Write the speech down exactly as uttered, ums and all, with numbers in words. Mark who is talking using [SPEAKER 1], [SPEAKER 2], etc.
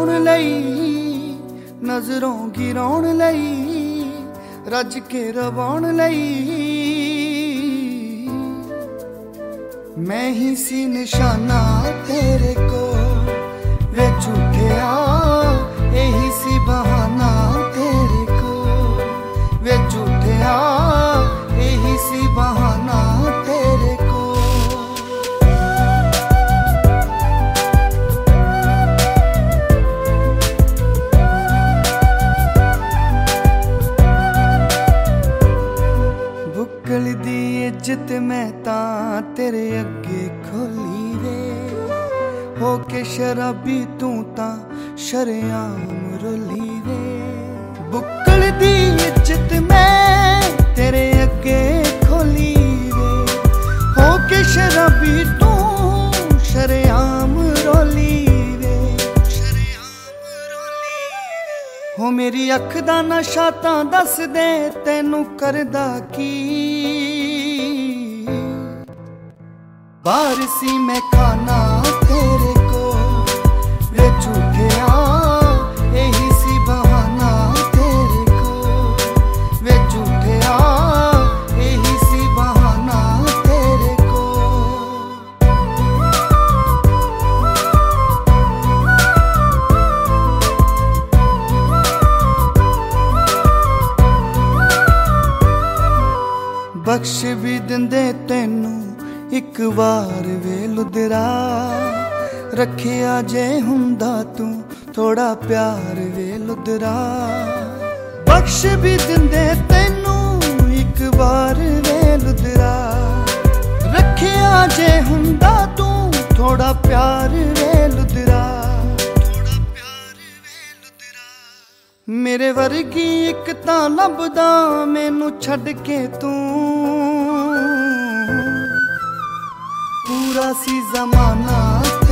[SPEAKER 1] पाउण लई, नजरों गिराउण लई, रज के रवाउण लई। मैं ही सी निशाना तेरे को वे झूठिया, यही सी बहाना तेरे को वे झूठिया, यही सी बहाना तेरे को। बुक्कल दी इज्जत मैं तां तेरे अगे खोली वे, होके शराबी तू तां शरेआम रोली वे। बुक्कल दी इज्जत मैं तेरे अगे खोली वे, होके शराबी तू शरेआम रोली वे। हो मेरी अख दा नशा तां दस दे तैनू करदा की, बारसी मैं खाना तेरे को वे झूठिया, यही सी बहाना तेरे को वे झूठिया, यही सी बहाना तेरे को। बख्श भी दिंदे तैनू एक बार वे लुदरा, रखिया जे हुंदा तू थोड़ा प्यार वे लुदरा। बख्श भी दिंदे तैनू एक बार वे लुदरा, रखिया जे हुंदा तू थोड़ा प्यार वे लुदरा। मेरे वर्गी एक तां लभदा मैनू छड्ड के तू, पूरा सी जमाना